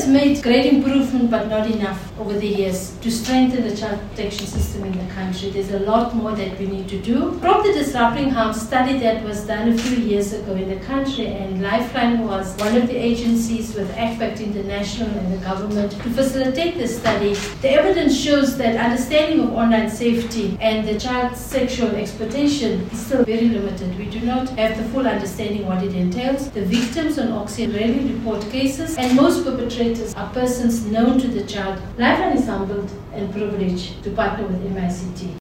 has made great improvement, but not enough over the years to strengthen the child protection system in the country. There's a lot more that we need to do. From the Disrupting Harm study that was done a few years ago in the country, and Lifeline was one of the agencies with ACPACT International and the government to facilitate the study, the evidence shows that understanding of online safety and the child sexual exploitation is still very limited. We do not have the full understanding what it entails. The victims on Oxy rarely report cases, and most perpetrators are persons known to the child. Lifeline is humbled and privileged to partner with MICT.